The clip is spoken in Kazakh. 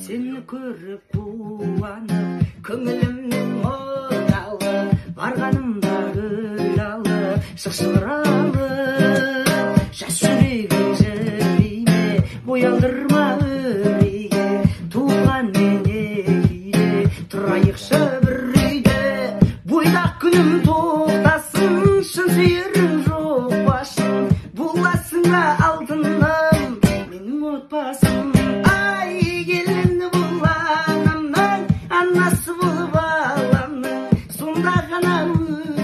Seni көріп қуанып, көңілімнің оталы, барғанымда гүлалы, шықшыралы. Жас жүрегім жібейме, бой алдырма үрейге, туған мен екейле, тұрайықшы бір үйде. Бойдақ күнім тоқтасын, шын сүйерім жоқ башым, боласың ба алтыным, менің отбасым. Ай, келінді бұл анамның, анасы болып аламның, сонда ғана